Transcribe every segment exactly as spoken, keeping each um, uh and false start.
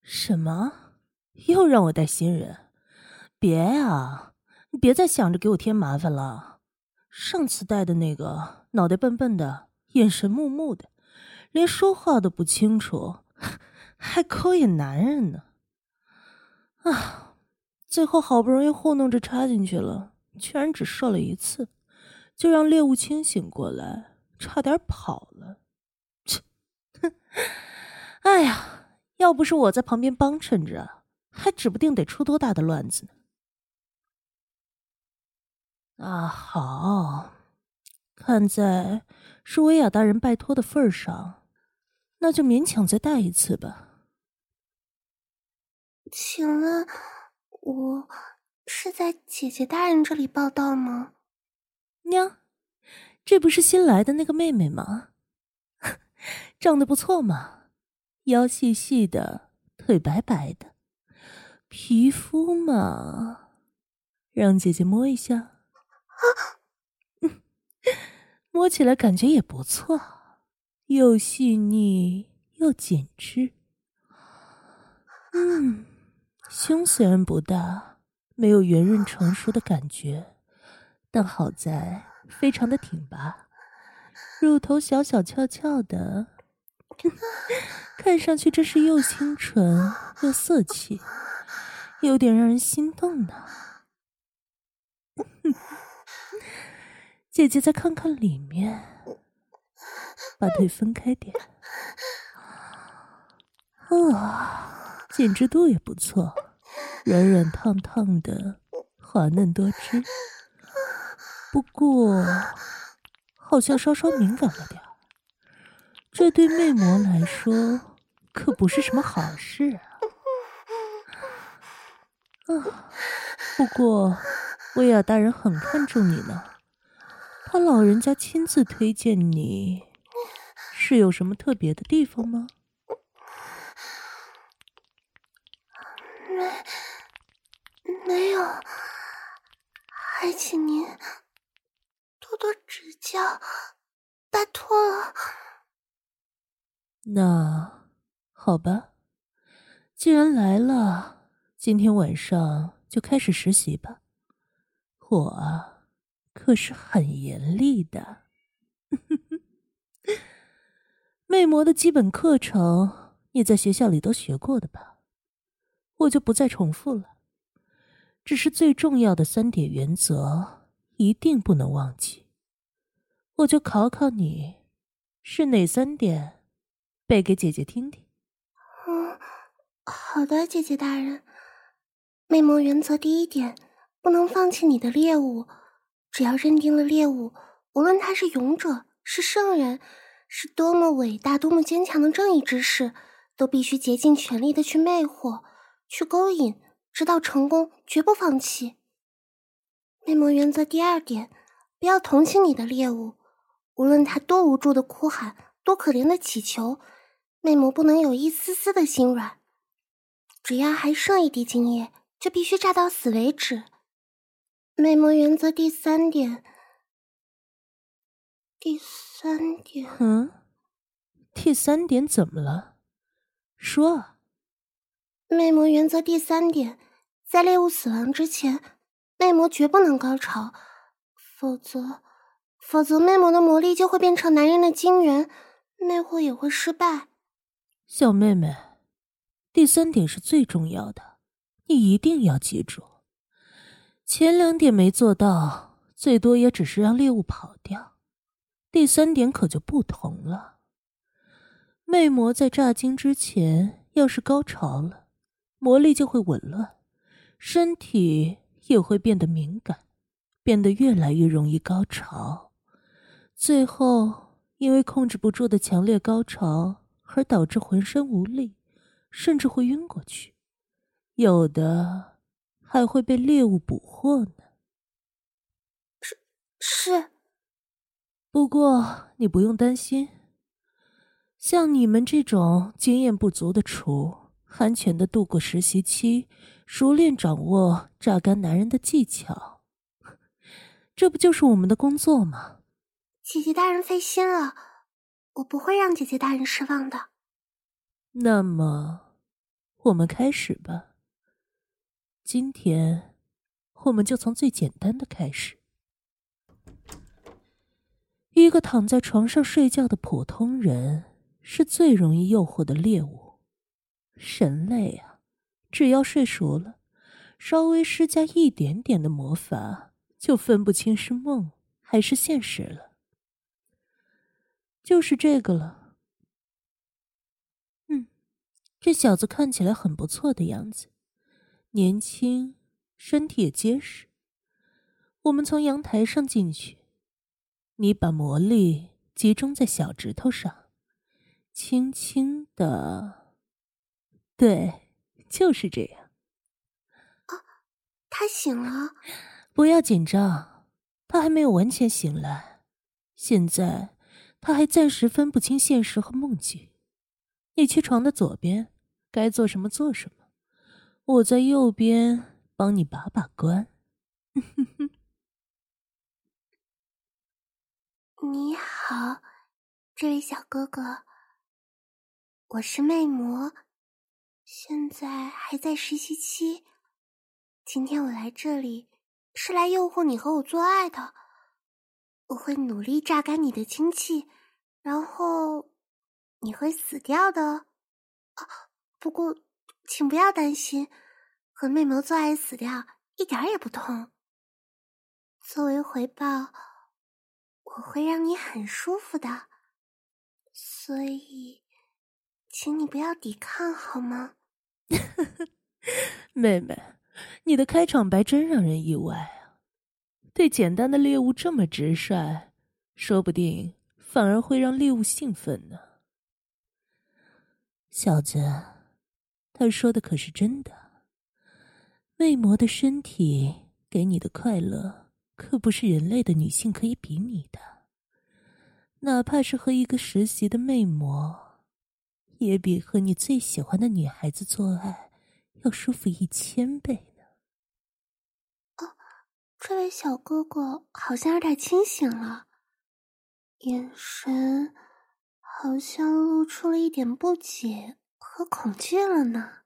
什么？又让我带新人？别呀，你别再想着给我添麻烦了。上次带的那个脑袋笨笨的，眼神木木的，连说话都不清楚，还勾引男人呢。啊，最后好不容易糊弄着插进去了，居然只射了一次，就让猎物清醒过来，差点跑了。切，哼，哎呀，要不是我在旁边帮衬着，还指不定得出多大的乱子呢。啊，好，看在是维亚大人拜托的份儿上，那就勉强再带一次吧。 请问，我是在姐姐大人这里报道吗？ 娘，这不是新来的那个妹妹吗？长得不错嘛，腰细细的，腿白白的，皮肤嘛，让姐姐摸一下。 啊， 嗯，摸起来感觉也不错，又细腻又紧致。嗯，胸虽然不大，没有圆润成熟的感觉，但好在非常的挺拔，乳头小小翘翘的，看上去真是又清纯又色气，有点让人心动呢。姐姐再看看里面，把腿分开点。哇，紧致度也不错，软软烫烫的，滑嫩多汁。不过好像稍稍敏感了点，这对魅魔来说可不是什么好事啊。啊，不过薇娅大人很看重你呢，他老人家亲自推荐你，是有什么特别的地方吗？ 没，没有，还请您多多指教，拜托了。 那好吧，既然来了，今天晚上就开始实习吧。我啊，可是很严厉的。魅魔的基本课程，你在学校里都学过的吧？我就不再重复了。只是最重要的三点原则，一定不能忘记。我就考考你，是哪三点？背给姐姐听听。 嗯，好的，姐姐大人。魅魔原则第一点，不能放弃你的猎物。只要认定了猎物，无论他是勇者，是圣人，是多么伟大、多么坚强的正义之士，都必须竭尽全力的去魅惑、去勾引，直到成功，绝不放弃。魅魔原则第二点，不要同情你的猎物，无论他多无助的哭喊，多可怜的乞求，魅魔不能有一丝丝的心软。只要还剩一滴精液，就必须炸到死为止。魅魔原则第三点，第三点， 嗯，第三点怎么了？说啊。 魅魔原则第三点，在猎物死亡之前，魅魔绝不能高潮，否则，否则魅魔的魔力就会变成男人的精元，魅惑也会失败。 小妹妹，第三点是最重要的，你一定要记住。前两点没做到，最多也只是让猎物跑掉。第三点可就不同了。魅魔在炸精之前，要是高潮了，魔力就会紊乱，身体也会变得敏感，变得越来越容易高潮。最后，因为控制不住的强烈高潮而导致浑身无力，甚至会晕过去。有的还会被猎物捕获呢。 是是， 不过你不用担心，像你们这种经验不足的厨，安全的度过实习期，熟练掌握榨干男人的技巧，这不就是我们的工作吗？ 姐姐大人费心了，我不会让姐姐大人失望的。 那么， 我们开始吧。今天，我们就从最简单的开始。一个躺在床上睡觉的普通人，是最容易诱惑的猎物。人类啊，只要睡熟了，稍微施加一点点的魔法，就分不清是梦还是现实了。就是这个了。嗯，这小子看起来很不错的样子，年轻，身体也结实。我们从阳台上进去，你把魔力集中在小指头上，轻轻的，对，就是这样。 啊，他醒了。 不要紧张，他还没有完全醒来，现在他还暂时分不清现实和梦境。你去床的左边，该做什么做什么，我在右边帮你把把关。 你好，这位小哥哥，我是魅魔，现在还在实习期。今天我来这里是来诱惑你和我做爱的，我会努力榨干你的精气，然后你会死掉的。啊，不过请不要担心，和魅魔做爱死掉一点也不痛。作为回报，我会让你很舒服的，所以请你不要抵抗好吗？ 妹妹，你的开场白真让人意外啊！对简单的猎物这么直率，说不定反而会让猎物兴奋呢。小子，他说的可是真的。魅魔的身体给你的快乐，可不是人类的女性可以比拟的。哪怕是和一个实习的魅魔，也比和你最喜欢的女孩子做爱要舒服一千倍呢。 哦，这位小哥哥好像有点清醒了，眼神好像露出了一点不解和恐惧了呢。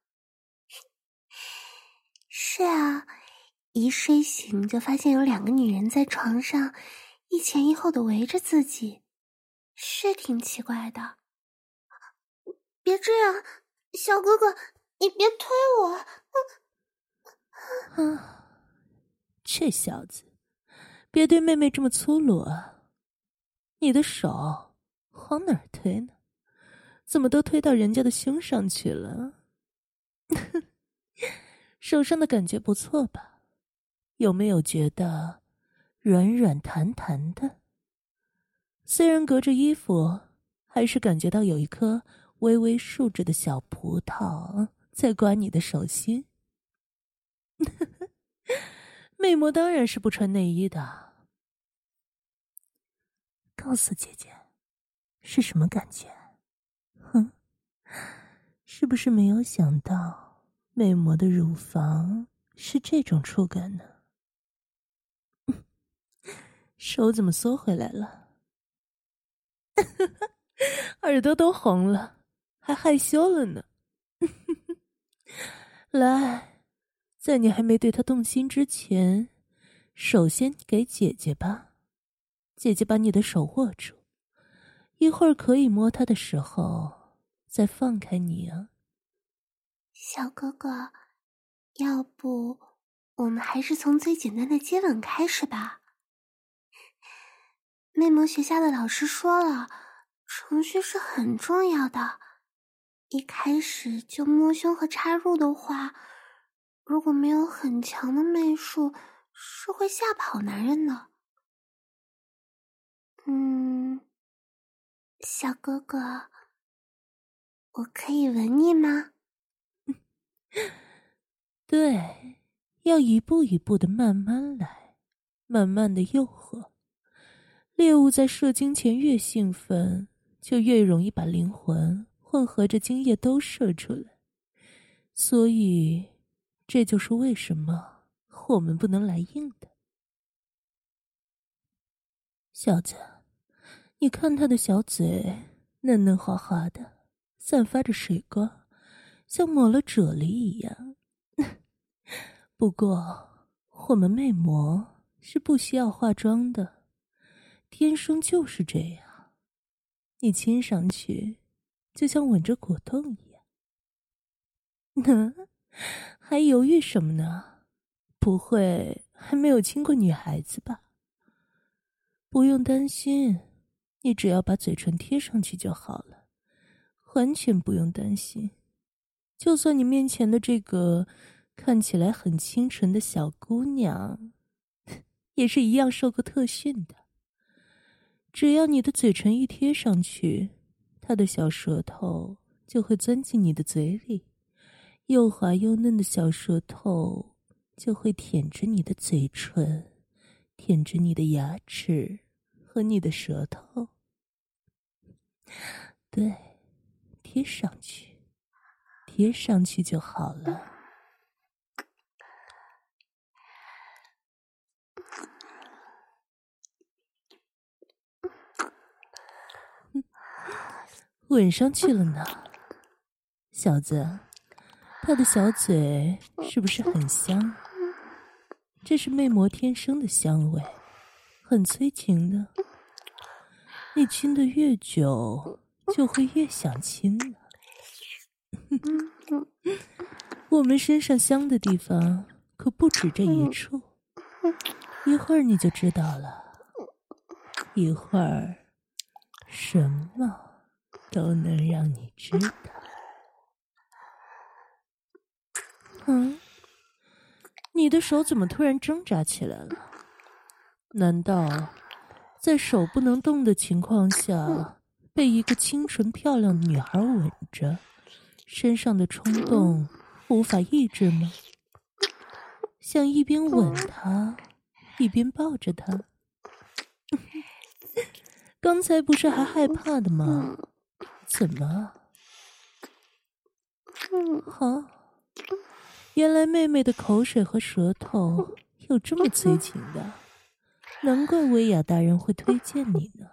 是啊，一睡醒就发现有两个女人在床上一前一后的围着自己，是挺奇怪的。别这样，小哥哥，你别推我。 啊，这小子，别对妹妹这么粗鲁啊！你的手往哪儿推呢？怎么都推到人家的胸上去了？手上的感觉不错吧？有没有觉得软软弹弹的？虽然隔着衣服，还是感觉到有一颗微微竖着的小葡萄在刮你的手心。魅魔当然是不穿内衣的。告诉姐姐，是什么感觉？哼，是不是没有想到魅魔的乳房是这种触感呢？手怎么缩回来了？耳朵都红了，还害羞了呢。来，在你还没对他动心之前，首先给姐姐吧。姐姐把你的手握住，一会儿可以摸他的时候再放开你啊。 小哥哥，要不我们还是从最简单的接吻开始吧。魅魔学校的老师说了，程序是很重要的，一开始就摸胸和插入的话，如果没有很强的媚术，是会吓跑男人的。嗯，小哥哥，我可以吻你吗？ 对，要一步一步的慢慢来，慢慢的诱惑。猎物在射精前越兴奋，就越容易把灵魂混合着精液都射出来。所以，这就是为什么我们不能来硬的。小子，你看他的小嘴嫩嫩滑滑的，散发着水光， 像抹了啫喱一样。不过我们魅魔是不需要化妆的，天生就是这样。你亲上去就像吻着果冻一样。呢，还犹豫什么呢？不会还没有亲过女孩子吧？不用担心，你只要把嘴唇贴上去就好了，完全不用担心。就算你面前的这个看起来很清纯的小姑娘，也是一样受过特训的。只要你的嘴唇一贴上去，她的小舌头就会钻进你的嘴里，又滑又嫩的小舌头就会舔着你的嘴唇，舔着你的牙齿和你的舌头。对，贴上去，贴上去就好了。吻上去了呢，小子，他的小嘴是不是很香？这是魅魔天生的香味，很催情的。你亲得越久，就会越想亲呢。我们身上香的地方可不止这一处，一会儿你就知道了。一会儿，什么都能让你知道。嗯，你的手怎么突然挣扎起来了？难道在手不能动的情况下，被一个清纯漂亮的女孩吻着，身上的冲动无法抑制吗？想一边吻她，一边抱着她？刚才不是还害怕的吗？怎么？好，原来妹妹的口水和舌头有这么催情的，难怪薇娅大人会推荐你呢。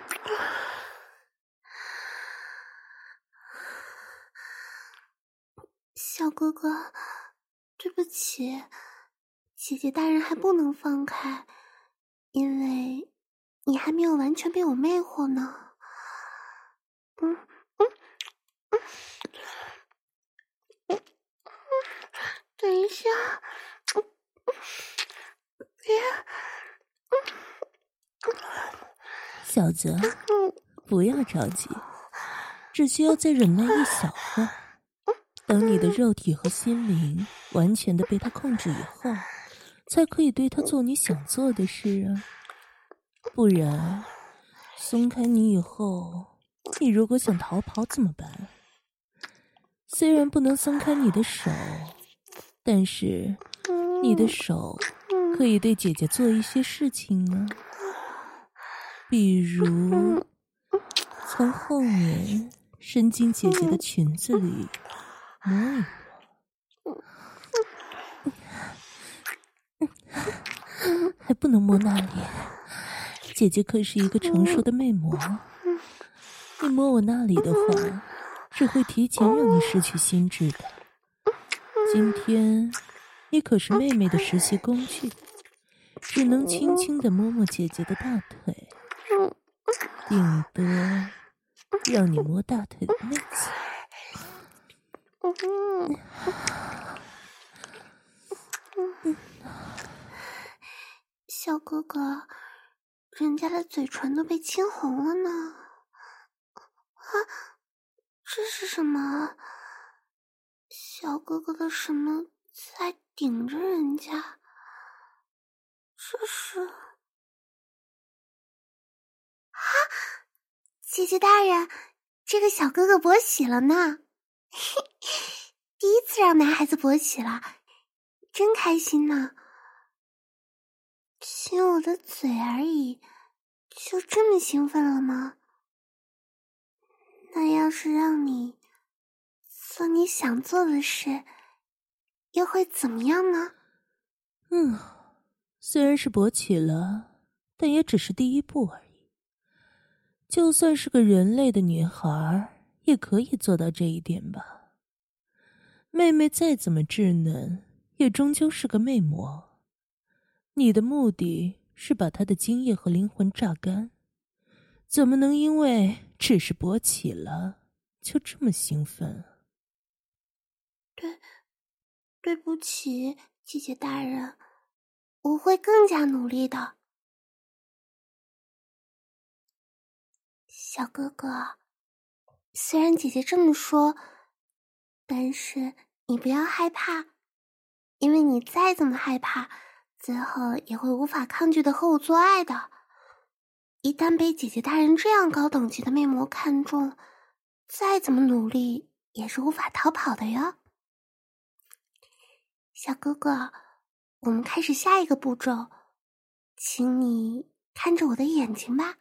小哥哥，对不起，姐姐大人还不能放开，因为你还没有完全被我魅惑呢。嗯嗯嗯嗯，等一下，嗯嗯，别， 小子，不要着急，只需要再忍耐一小会儿。等你的肉体和心灵完全的被他控制以后，才可以对他做你想做的事啊。不然，松开你以后，你如果想逃跑怎么办？虽然不能松开你的手，但是你的手可以对姐姐做一些事情啊，比如从后面伸进姐姐的裙子里摸一摸。还不能摸那里，姐姐可是一个成熟的魅魔，你摸我那里的话，只会提前让你失去心智的。今天你可是妹妹的实习工具，只能轻轻地摸摸姐姐的大腿，顶多让你摸大腿的内侧。 小哥哥，人家的嘴唇都被亲红了呢。啊，这是什么？小哥哥的什么在顶着人家？这是……啊，姐姐大人，这个小哥哥勃起了呢！第一次让男孩子勃起了，真开心呢。亲我的嘴而已，就这么兴奋了吗？那要是让你做你想做的事，又会怎么样呢？ 嗯，虽然是勃起了，但也只是第一步而已。就算是个人类的女孩，也可以做到这一点吧。 妹妹再怎么稚嫩，也终究是个魅魔。你的目的是把她的精液和灵魂榨干，怎么能因为只是勃起了，就这么兴奋？ 对，对不起，姐姐大人，我会更加努力的。小哥哥，虽然姐姐这么说，但是你不要害怕，因为你再怎么害怕，最后也会无法抗拒的和我做爱的。一旦被姐姐大人这样高等级的魅魔看中，再怎么努力也是无法逃跑的哟。小哥哥，我们开始下一个步骤，请你看着我的眼睛吧。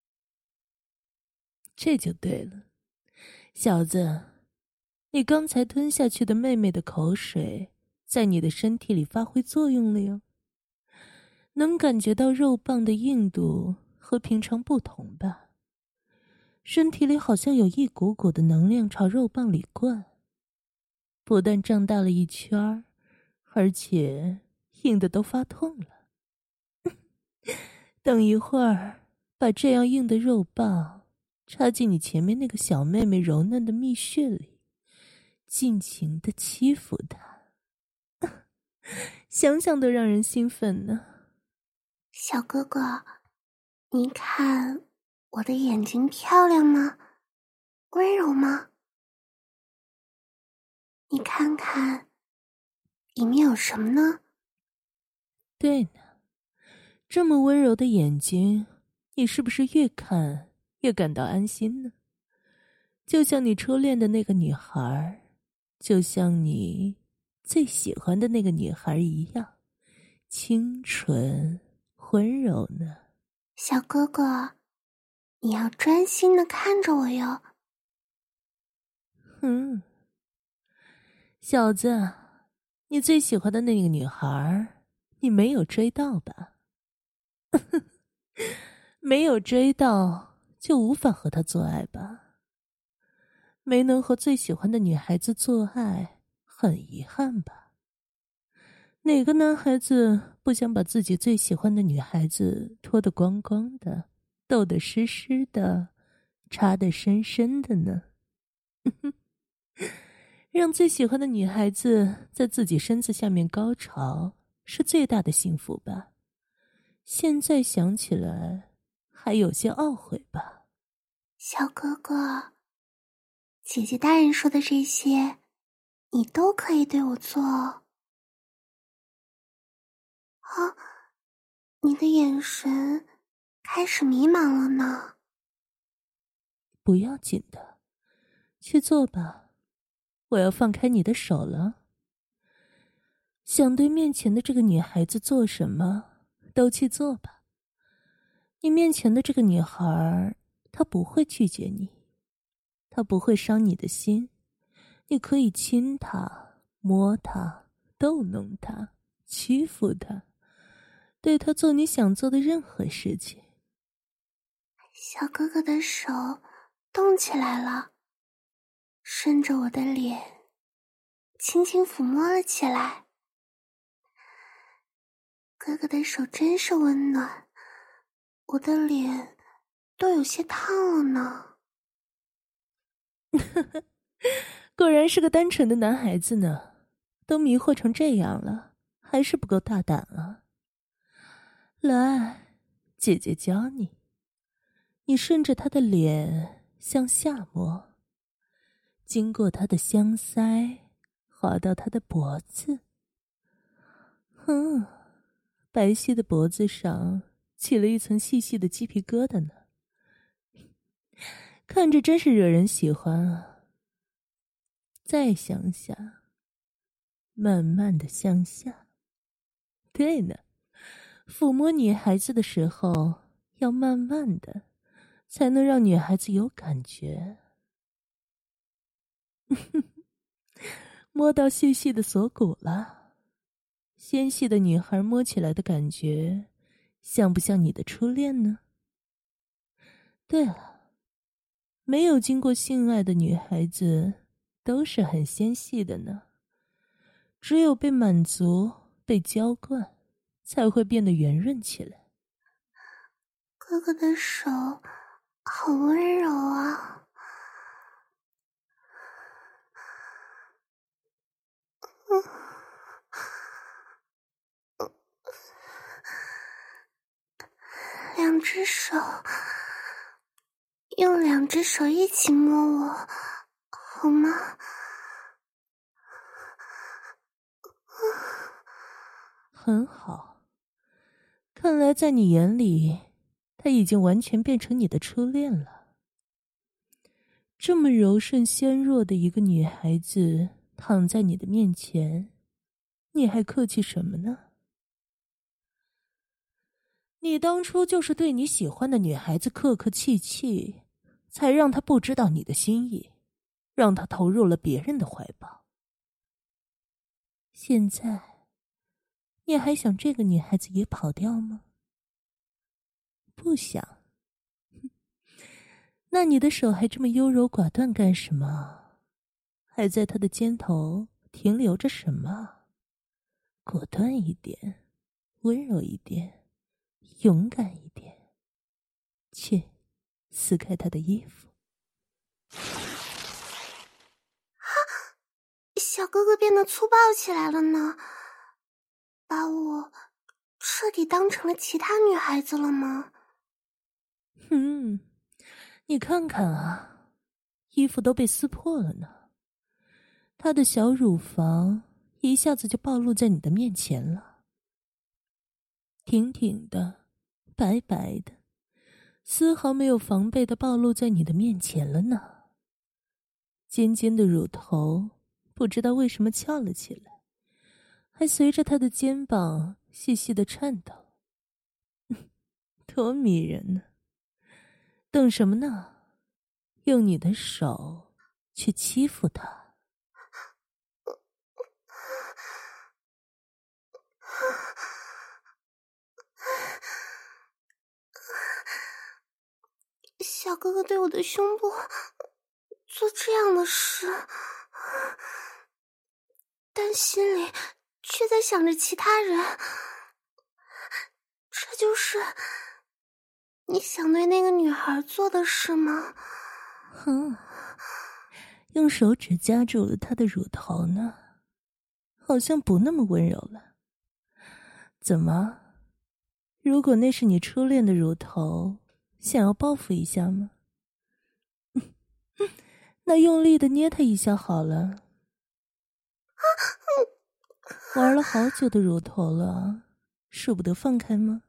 这就对了，小子，你刚才吞下去的妹妹的口水在你的身体里发挥作用了哟。能感觉到肉棒的硬度和平常不同吧？身体里好像有一股股的能量朝肉棒里灌，不但胀大了一圈儿，而且硬的都发痛了。等一会儿，把这样硬的肉棒插进你前面那个小妹妹柔嫩的蜜穴里，尽情地欺负她。想想都让人兴奋呢。 小哥哥，你看我的眼睛漂亮吗？温柔吗？你看看里面有什么呢？ 对呢，这么温柔的眼睛，你是不是越看越感到安心呢？就像你初恋的那个女孩，就像你最喜欢的那个女孩一样，清纯温柔呢。 小哥哥，你要专心的看着我哟。 嗯，小子，你最喜欢的那个女孩，你没有追到吧？没有追到，就无法和她做爱吧？没能和最喜欢的女孩子做爱，很遗憾吧？哪个男孩子不想把自己最喜欢的女孩子脱得光光的，逗得湿湿的，插得深深的呢？让最喜欢的女孩子在自己身子下面高潮，是最大的幸福吧？现在想起来，还有些懊悔吧？ 小哥哥，姐姐大人说的这些，你都可以对我做哦。啊，你的眼神开始迷茫了呢。 不要紧的，去做吧。我要放开你的手了。想对面前的这个女孩子做什么，都去做吧。你面前的这个女孩，她不会拒绝你，她不会伤你的心。你可以亲她、摸她、逗弄她、欺负她，对她做你想做的任何事情。 小哥哥的手动起来了，顺着我的脸轻轻抚摸了起来。哥哥的手真是温暖，我的脸都有些烫了呢。 果然是个单纯的男孩子呢，都迷惑成这样了，还是不够大胆啊。来，姐姐教你。你顺着他的脸向下摸，经过他的香腮，滑到他的脖子。嗯，白皙的脖子上起了一层细细的鸡皮疙瘩呢，看着真是惹人喜欢啊。再向下，慢慢的向下。对呢，抚摸女孩子的时候要慢慢的，才能让女孩子有感觉。摸到细细的锁骨了，纤细的女孩摸起来的感觉，像不像你的初恋呢？对了，没有经过性爱的女孩子都是很纤细的呢。 只有被满足、被浇灌，才会变得圆润起来。 哥哥的手好温柔啊。嗯，两只手，用两只手一起摸我，好吗？ 很好，看来在你眼里，她已经完全变成你的初恋了。这么柔顺纤弱的一个女孩子躺在你的面前，你还客气什么呢？你当初就是对你喜欢的女孩子客客气气，才让她不知道你的心意，让她投入了别人的怀抱。现在，你还想这个女孩子也跑掉吗？不想。那你的手还这么优柔寡断干什么？还在她的肩头停留着什么？果断一点，温柔一点，勇敢一点。去，撕开她的衣服。 小哥哥变得粗暴起来了呢，把我彻底当成了其他女孩子了吗？ 嗯，你看看啊，衣服都被撕破了呢。她的小乳房一下子就暴露在你的面前了，挺挺的，白白的，丝毫没有防备的暴露在你的面前了呢。尖尖的乳头不知道为什么翘了起来，还随着她的肩膀细细的颤抖。多迷人呢！等什么呢？用你的手去欺负她。 小哥哥对我的胸部做这样的事，但心里却在想着其他人。这就是你想对那个女孩做的事吗？ 哼，用手指夹住了她的乳头呢，好像不那么温柔了。怎么？如果那是你初恋的乳头，想要报复一下吗？那用力的捏它一下好了。玩了好久的乳头了，舍不得放开吗？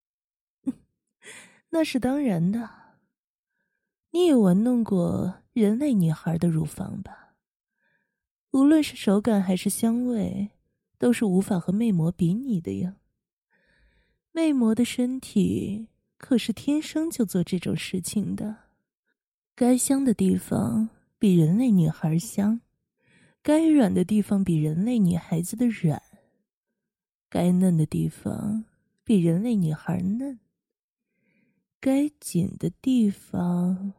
那是当然的。你也玩弄过人类女孩的乳房吧？无论是手感还是香味，都是无法和魅魔比拟的呀。魅魔的身体可是天生就做这种事情的，该香的地方比人类女孩香，该软的地方比人类女孩子的软，该嫩的地方比人类女孩嫩，该紧的地方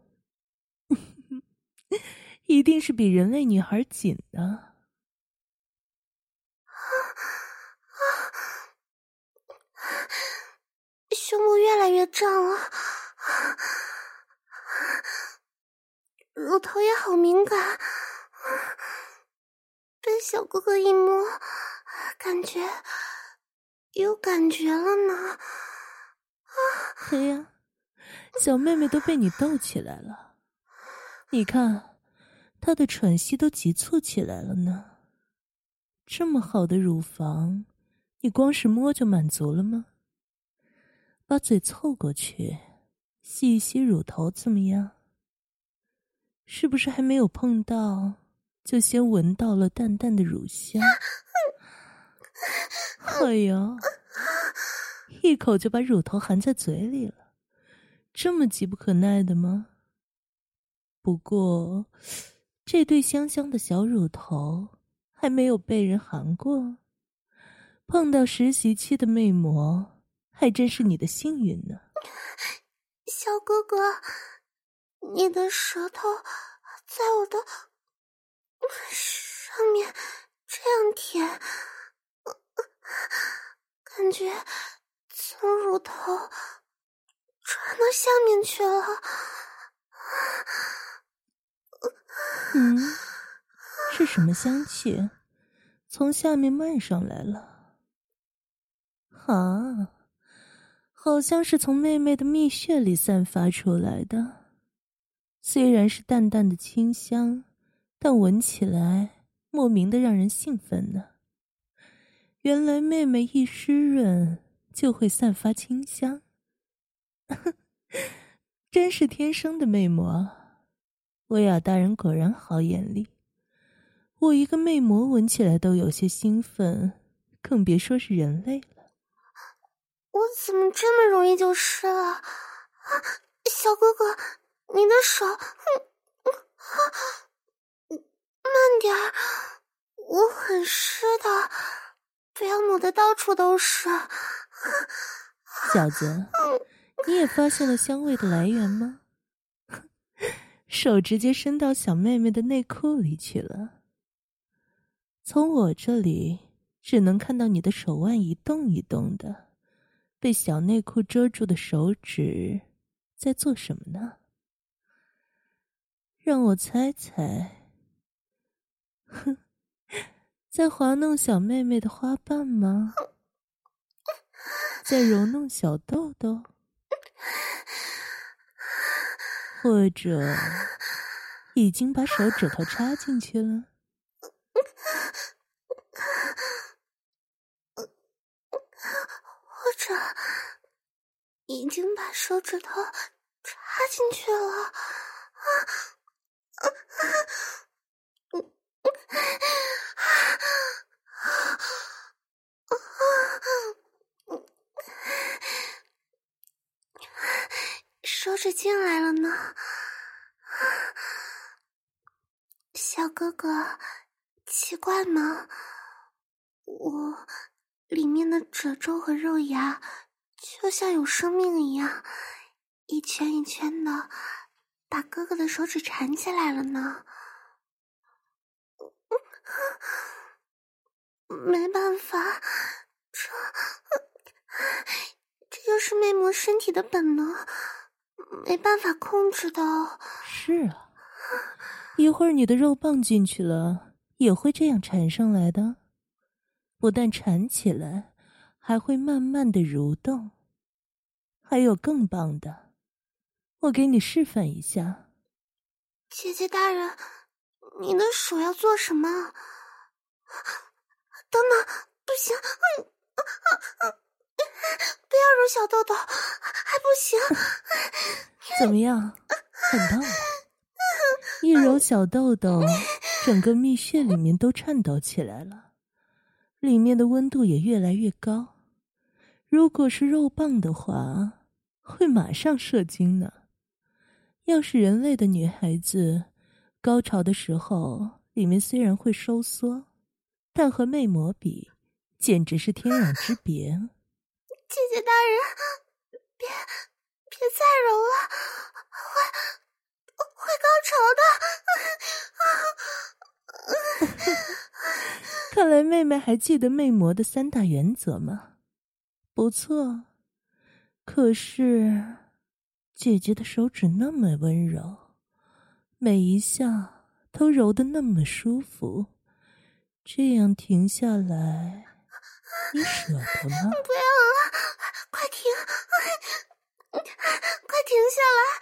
一定是比人类女孩紧的。 胸部越来越胀了，乳头也好敏感，被小哥哥一摸，感觉有感觉了呢。 哎呀，小妹妹都被你逗起来了，你看她的喘息都急促起来了呢。这么好的乳房，你光是摸就满足了吗？把嘴凑过去吸一吸乳头怎么样？是不是还没有碰到就先闻到了淡淡的乳香？哎呀，一口就把乳头含在嘴里了，这么急不可耐的吗？不过这对香香的小乳头还没有被人含过，碰到实习期的魅魔还真是你的幸运呢。 小哥哥，你的舌头在我的上面这样甜，感觉从乳头传到下面去了。 嗯，是什么香气从下面漫上来了？啊，好像是从妹妹的蜜穴里散发出来的。虽然是淡淡的清香，但闻起来莫名的让人兴奋呢。原来妹妹一湿润就会散发清香，真是天生的魅魔。薇娅大人果然好眼力，我一个魅魔闻起来都有些兴奋，更别说是人类了。 我怎么这么容易就湿了？啊，小哥哥，你的手，嗯嗯，慢点儿，我很湿的，不要抹得到处都是。 小子，你也发现了香味的来源吗？手直接伸到小妹妹的内裤里去了。从我这里只能看到你的手腕一动一动的，被小内裤遮住的手指在做什么呢？让我猜猜，哼，在滑弄小妹妹的花瓣吗？在揉弄小豆豆？或者已经把手指头插进去了？ 或者已经把手指头插进去了？啊啊啊手指进来了呢。小哥哥，奇怪吗？我里面的褶皱和肉芽就像有生命一样，一圈一圈的把哥哥的手指缠起来了呢。没办法，这这就是魅魔身体的本能，没办法控制的。 是啊，一会儿你的肉棒进去了，也会这样缠上来的。不但缠起来，还会慢慢的蠕动。还有更棒的，我给你示范一下。 姐姐大人，你的手要做什么？等等，不行，不要揉小豆豆，还不行。 怎么样，很烫吗？一揉小豆豆，整个蜜穴里面都颤抖起来了，里面的温度也越来越高。如果是肉棒的话，会马上射精呢。要是人类的女孩子，高潮的时候里面虽然会收缩，但和魅魔比，简直是天壤之别。 姐姐大人，别别再揉了，会会高潮的。 看来妹妹还记得魅魔的三大原则吗？不错，可是姐姐的手指那么温柔，每一下都揉得那么舒服，这样停下来，你舍得吗？ 不要了，快停，快停下来！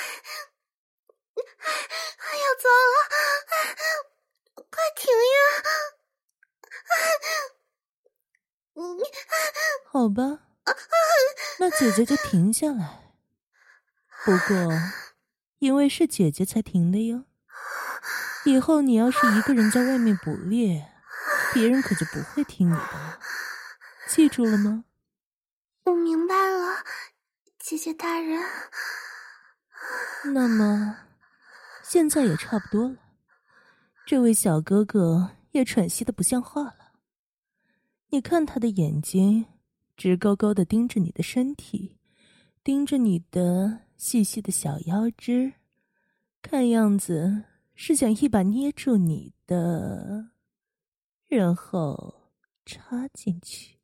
要糟了，快停呀！ 好吧，那姐姐就停下来。不过，因为是姐姐才停的哟。以后你要是一个人在外面捕猎，别人可就不会听你的了。记住了吗？ 我明白了，姐姐大人。 那么，现在也差不多了。这位小哥哥也喘息得不像话了。你看他的眼睛，直勾勾地盯着你的身体，盯着你的细细的小腰肢，看样子是想一把捏住你的然后插进去。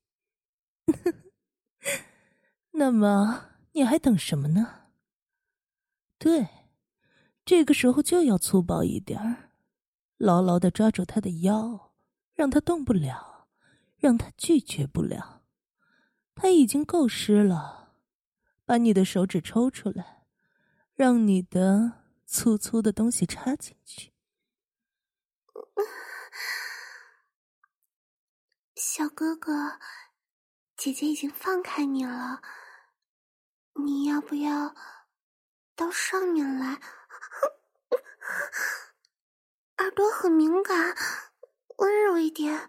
那么你还等什么呢？对，这个时候就要粗暴一点儿，牢牢地抓住他的腰，让他动不了，让他拒绝不了。他已经够湿了，把你的手指抽出来，让你的粗粗的东西插进去。 小哥哥，姐姐已经放开你了，你要不要到上面来？耳朵很敏感，温柔一点。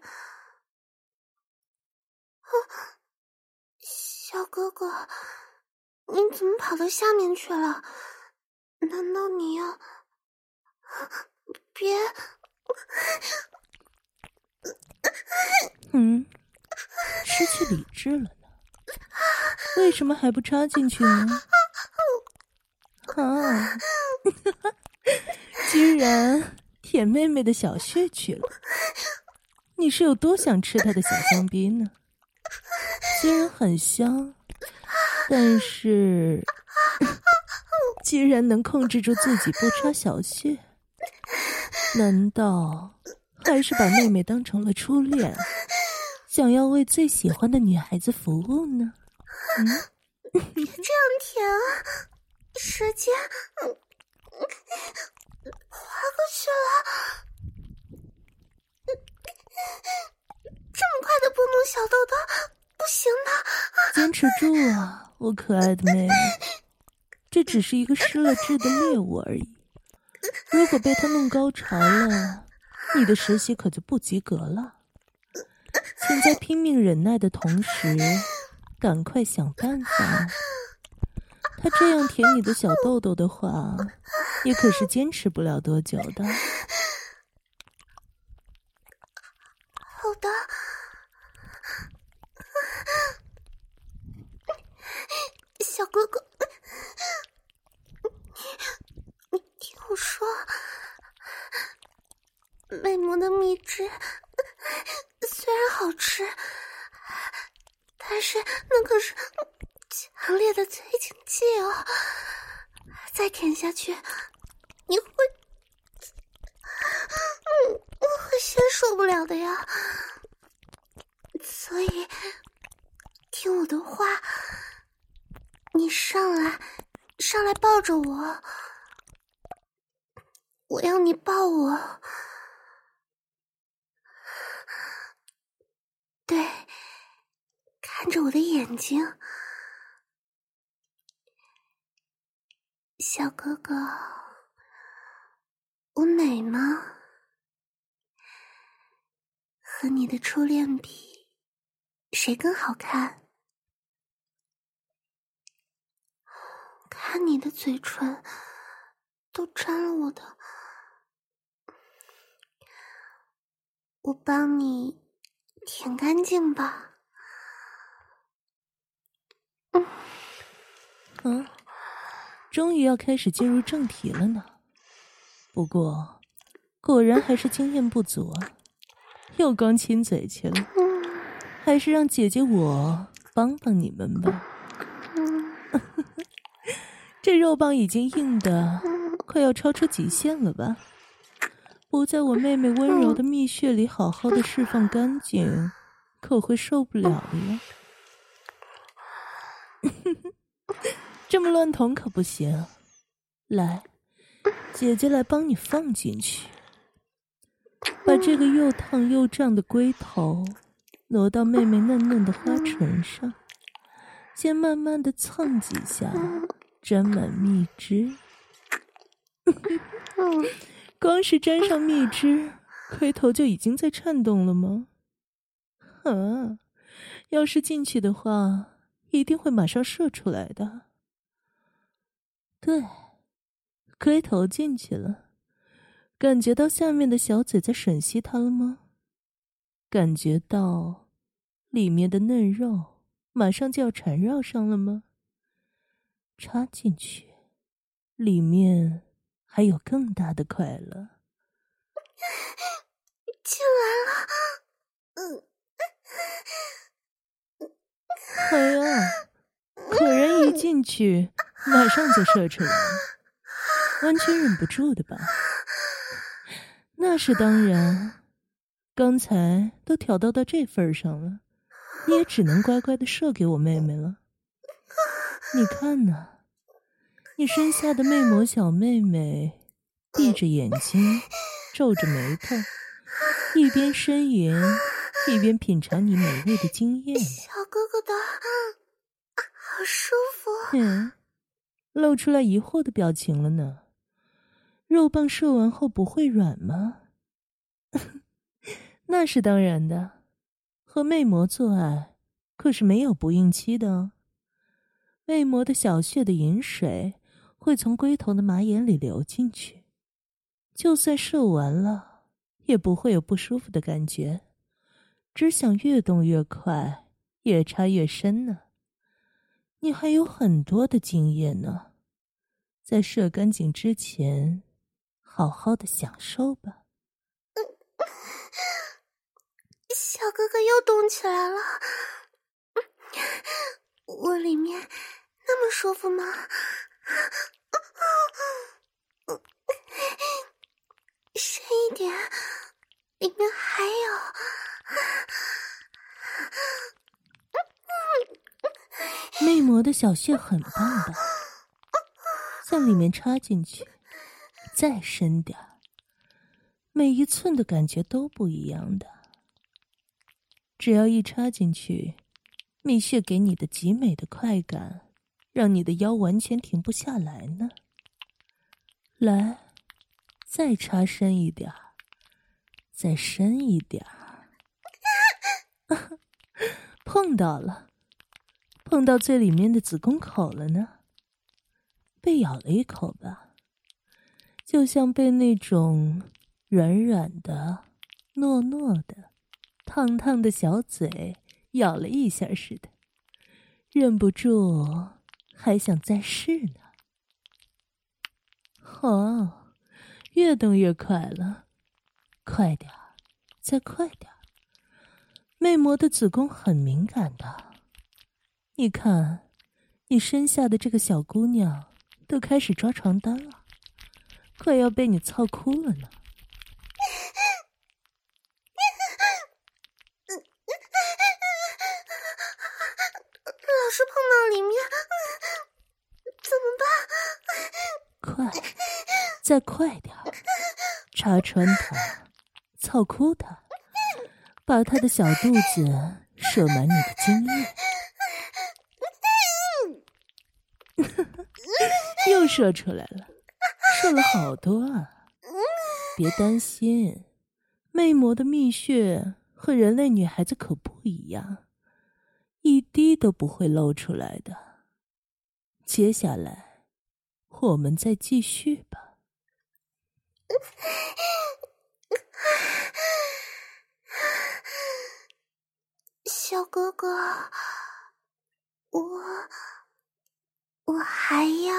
小哥哥，你怎么跑到下面去了？难道你要……别…… 嗯，失去理智了呢？为什么还不插进去呢？啊，居然舔妹妹的小穴去了！你是有多想吃她的小香槟呢？虽然很香，但是居然能控制住自己不插小穴，难道还是把妹妹当成了初恋，想要为最喜欢的女孩子服务呢？嗯， 别这样舔啊，时间划过去了。这么快的拨弄小豆豆，不行的。 坚持住啊，我可爱的妹妹，这只是一个失了智的猎物而已。如果被他弄高潮了，你的实习可就不及格了。请在拼命忍耐的同时，赶快想办法。他这样舔你的小豆豆的话，也可是坚持不了多久的。 好的。小哥哥，你听我说，美魔的蜜汁虽然好吃，但是那可是强烈的催情剂哦，再舔下去你会嗯我会先受不了的呀。所以听我的话，你上来上来抱着我，我要你抱我。对，看着我的眼睛。小哥哥，我美吗？和你的初恋比，谁更好看？看你的嘴唇都沾了我的，我帮你舔干净吧。 嗯，嗯，终于要开始进入正题了呢。不过，果然还是经验不足啊，又光亲嘴去了。还是让姐姐我帮帮你们吧。这肉棒已经硬的快要超出极限了吧？不在我妹妹温柔的蜜穴里好好的释放干净，可会受不了的呀。这么乱捅可不行，来，姐姐来帮你放进去，把这个又烫又胀的龟头挪到妹妹嫩嫩的花唇上，先慢慢的蹭几下，沾满蜜汁。光是沾上蜜汁，龟头就已经在颤动了吗？啊，要是进去的话，一定会马上射出来的。对，龟头进去了，感觉到下面的小嘴在吮吸它了吗？感觉到里面的嫩肉马上就要缠绕上了吗？插进去，里面还有更大的快乐。 进来了， 进去马上就射出来了，完全忍不住的吧？那是当然，刚才都挑逗到这份上了，你也只能乖乖的射给我妹妹了。你看呐，你身下的魅魔小妹妹闭着眼睛，皱着眉头，一边呻吟一边品尝你美味的精液。 小哥哥的好舒服。 嗯，露出来疑惑的表情了呢。肉棒射完后不会软吗？那是当然的，和魅魔做爱可是没有不孕期的哦。魅魔的小穴的饮水会从龟头的马眼里流进去，就算射完了也不会有不舒服的感觉，只想越动越快，越插越深呢。你还有很多的经验呢，在射干净之前好好的享受吧。 小哥哥又动起来了，我里面那么舒服吗？深一点，里面还有。 魅魔的小穴很棒的，向里面插进去，再深点，每一寸的感觉都不一样的。只要一插进去，蜜穴给你的极美的快感，让你的腰完全停不下来呢。来，再插深一点，再深一点。碰到了，碰到最里面的子宫口了呢。被咬了一口吧，就像被那种软软的、糯糯的、烫烫的小嘴咬了一下似的，忍不住还想再试呢。哦，越动越快了，快点，再快点。魅魔的子宫很敏感的，你看，你身下的这个小姑娘都开始抓床单了，快要被你操哭了呢。 老是碰到里面，怎么办？快，再快点，插穿她，操哭她，把她的小肚子射满你的精液。又射出来了，射了好多啊！别担心，魅魔的蜜穴和人类女孩子可不一样，一滴都不会漏出来的。接下来，我们再继续吧。 小哥哥，我我还要……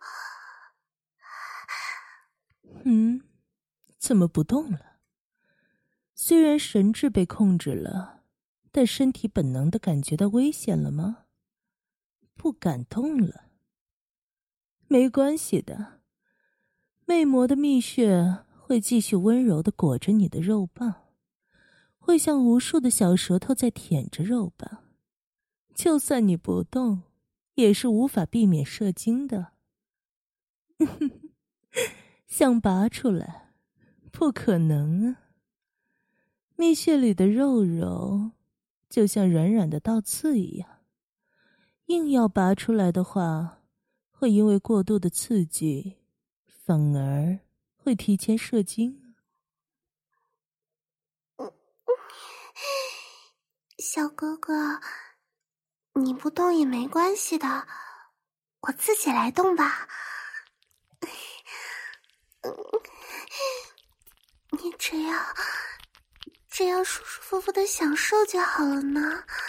嗯，怎么不动了？虽然神智被控制了，但身体本能的感觉到危险了吗？不敢动了。没关系的，魅魔的蜜穴会继续温柔地裹着你的肉棒，会像无数的小舌头在舔着肉棒。就算你不动，也是无法避免射精的。想拔出来，不可能啊！蜜穴里的肉肉就像软软的倒刺一样，硬要拔出来的话，会因为过度的刺激，反而会提前射精。 小哥哥，你不动也没关系的，我自己来动吧。你只要只要舒舒服服的享受就好了呢。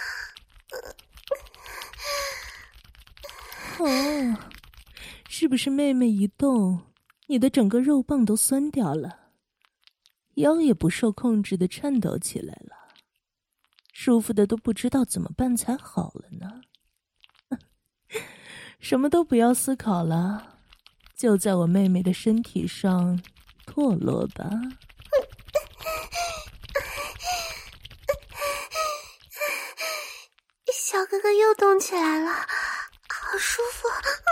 哦，是不是妹妹一动，你的整个肉棒都酸掉了，腰也不受控制的颤抖起来了，舒服的都不知道怎么办才好了呢？ 什么都不要思考了，就在我妹妹的身体上堕落吧。 小哥哥又动起来了，好舒服。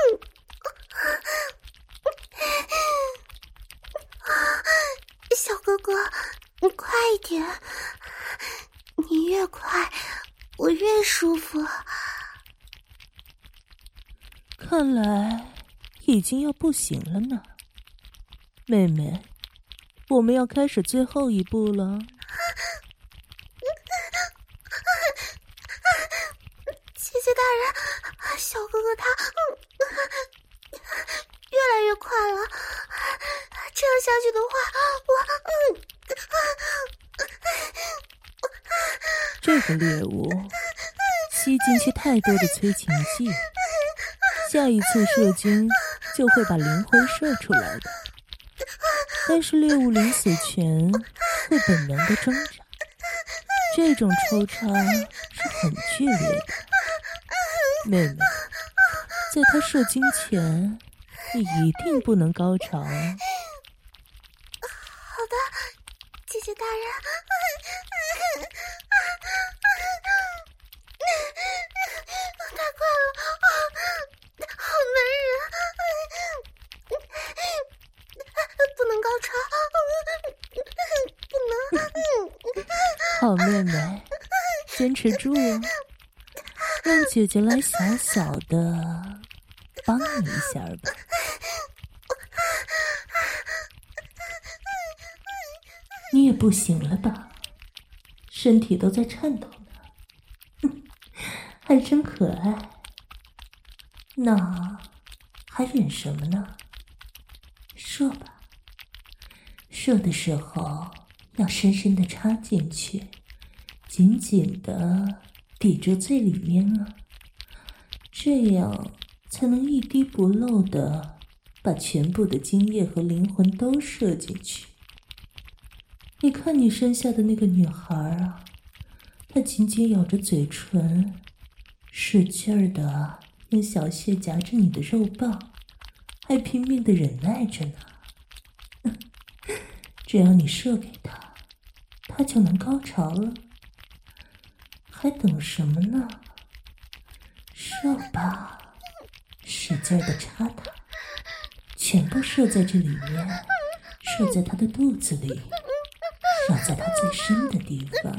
小哥哥，你快一点，你越快我越舒服。 看来已经要不行了呢。妹妹，我们要开始最后一步了。 姐姐大人，小哥哥他越来越快了，这样下去的话，我这个猎物吸进去太多的催情剂，下一次射精就会把灵魂射出来的。但是猎物临死前会本能的挣扎，这种抽插是很剧烈的。妹妹，在他射精前，你一定不能高潮。 好的，姐姐大人。太快了，好男人，不能高潮，不能。 好妹妹，坚持住哦，让姐姐来小小的帮你一下吧。你也不行了吧？身体都在颤抖呢，哼，还真可爱。那还忍什么呢？射吧，射的时候要深深的插进去，紧紧的抵住最里面啊，这样才能一滴不漏的把全部的精液和灵魂都射进去。你看你身下的那个女孩啊，她紧紧咬着嘴唇，使劲儿的用小穴夹着你的肉棒，还拼命的忍耐着呢。只要你射给她，她就能高潮了。还等什么呢？射吧，使劲的插她，全部射在这里面，射在她的肚子里，射在她最深的地方。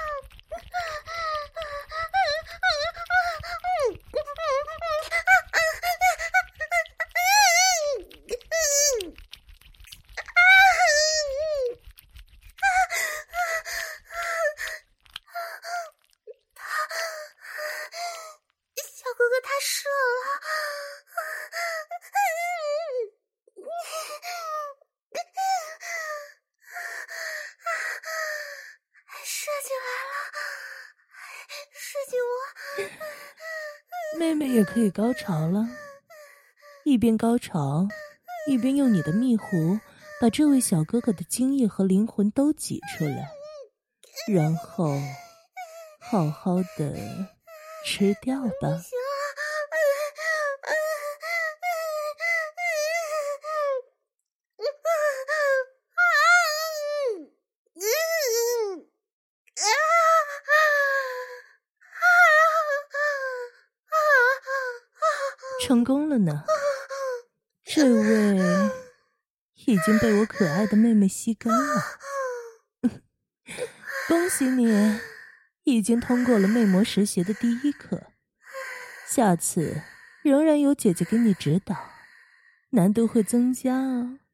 妹妹也可以高潮了，一边高潮，一边用你的蜜壶把这位小哥哥的精液和灵魂都挤出来，然后好好的吃掉吧。成功了呢，这位已经被我可爱的妹妹吸干了。恭喜你，已经通过了魅魔实习的第一课，下次仍然有姐姐给你指导，难度会增加哦。